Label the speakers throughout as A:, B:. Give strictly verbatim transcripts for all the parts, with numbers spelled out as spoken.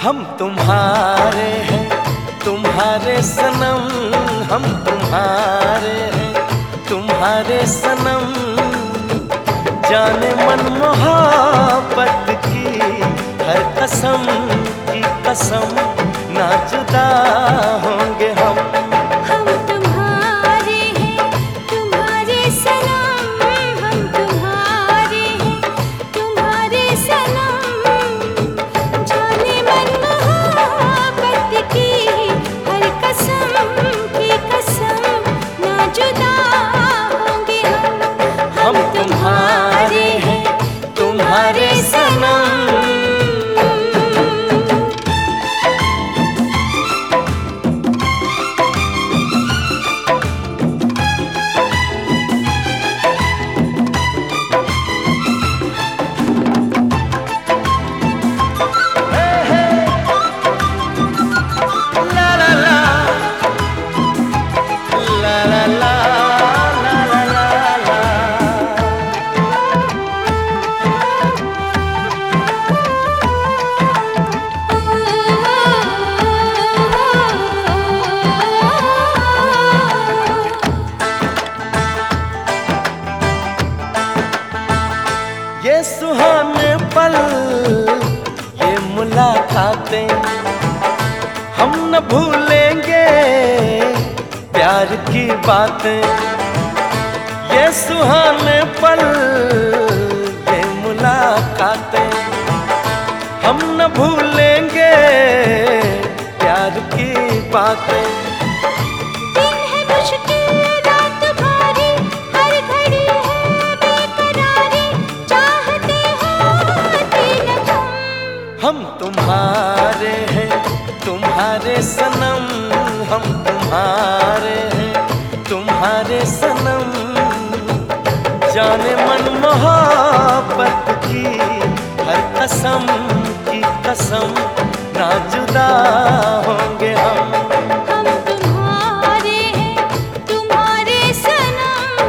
A: हम तुम्हारे हैं, तुम्हारे सनम, हम तुम्हारे हैं, तुम्हारे सनम। जाने मन मोहब्बत की हर कसम की कसम, ना जुदा होंगे हम।
B: हम तुम्हारे हैं, तुम्हारे सनम, हम तुम्हारे हैं, तुम्हारे सनम। जाने मन मोहब्बत की हर कसम की कसम, ना जुदा होंगे हम।
A: हम तुम्हारे हैं, तुम्हारे सनम। ये सुहाने पल, ये मुलाकातें, हम न भूलेंगे प्यार की बातें। ये सुहाने पल, ये मुलाकातें, हम न भूलेंगे प्यार की बातें।
B: दिन है मुश्किल, रात भारी, हर घड़ी है बेकरारी, चाहते होते न तुम।
A: हम तुम्हारे हैं, तुम्हारे सनम, हम तुम्हारे हैं, तुम्हारे सनम। जाने मन मोहब्बत की हर कसम की कसम, ना जुदा होंगे हम।
B: हम तुम्हारे हैं, तुम्हारे सनम।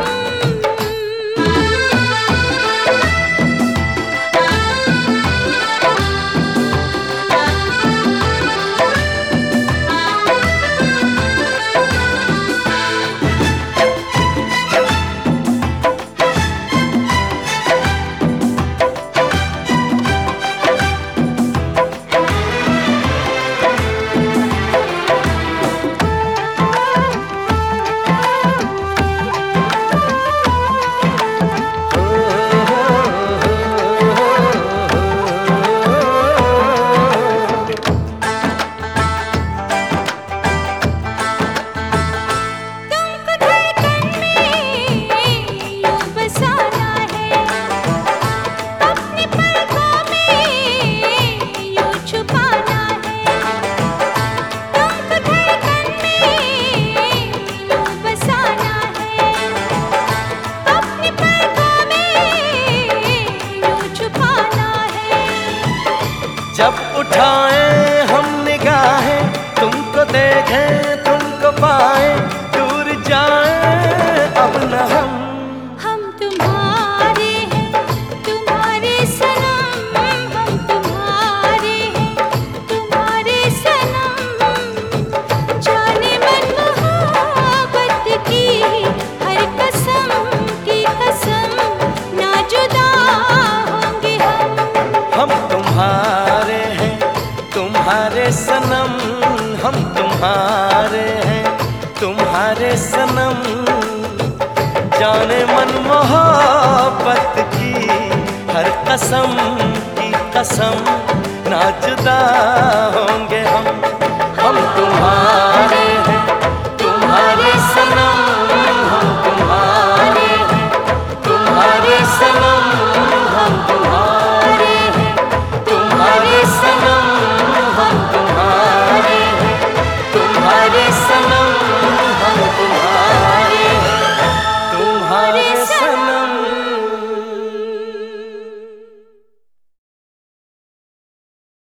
A: जब उठाएं हम निगाहें, तुमको देखें तुमको पाएं, दूर जाएं अब न हम।
B: हम तुम्हारे हैं, तुम्हारे सनम, हम तुम्हारे हैं, तुम्हारे सनम। जाने मन मोहब्बत की हर कसम की कसम, ना जुदा होंगे हम।
A: हम तुम्हारे हैं, तुम्हारे सनम, हम तुम्हारे हैं, तुम्हारे सनम। जाने मन मोहब्बत की हर कसम की कसम, ना जुदा होंगे हम। हम तुम्हारे